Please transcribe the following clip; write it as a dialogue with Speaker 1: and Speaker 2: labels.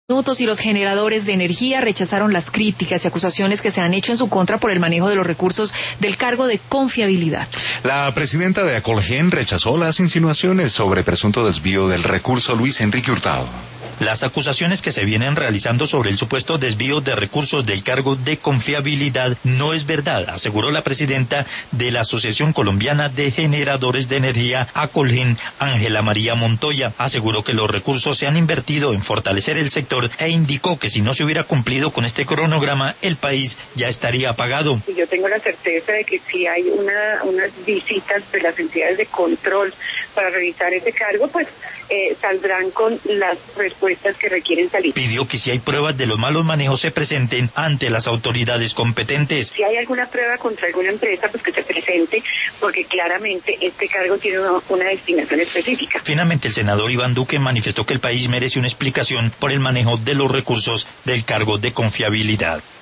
Speaker 1: Y los generadores de energía rechazaron las críticas y acusaciones que se han hecho en su contra por el manejo de los recursos del cargo de confiabilidad.
Speaker 2: La presidenta de Acolgen rechazó las insinuaciones sobre presunto desvío del recurso. Luis Enrique Hurtado.
Speaker 3: Las acusaciones que se vienen realizando sobre el supuesto desvío de recursos del cargo de confiabilidad no es verdad, aseguró la presidenta de la Asociación Colombiana de Generadores de Energía, Acolgen, Ángela María Montoya. Aseguró que los recursos se han invertido en fortalecer el sector e indicó que si no se hubiera cumplido con este cronograma, el país ya estaría apagado.
Speaker 4: Yo tengo la certeza de que si hay unas visitas de las entidades de control para revisar ese cargo, pues saldrán con las respuestas que requieren salir.
Speaker 3: Pidió que si hay pruebas de los malos manejos se presenten ante las autoridades competentes.
Speaker 4: Si hay alguna prueba contra alguna empresa, pues que se presente, porque claramente este cargo tiene una destinación específica.
Speaker 3: Finalmente, el senador Iván Duque manifestó que el país merece una explicación por el manejo de los recursos del cargo de confiabilidad.